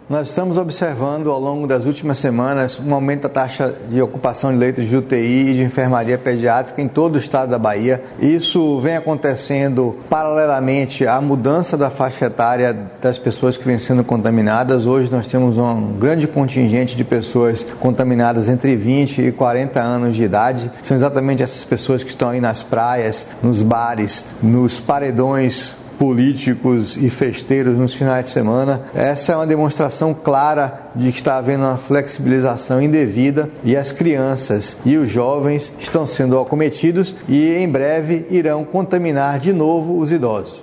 Nós estamos observando ao longo das últimas semanas um aumento da taxa de ocupação de leitos de UTI e de enfermaria pediátrica em todo o estado da Bahia. Isso vem acontecendo paralelamente à mudança da faixa etária das pessoas que vêm sendo contaminadas. Hoje nós temos um grande contingente de pessoas contaminadas entre 20 e 40 anos de idade. São exatamente essas pessoas que estão aí nas praias, nos bares, nos paredões políticos e festeiros nos finais de semana. Essa é uma demonstração clara de que está havendo uma flexibilização indevida e as crianças e os jovens estão sendo acometidos e em breve irão contaminar de novo os idosos.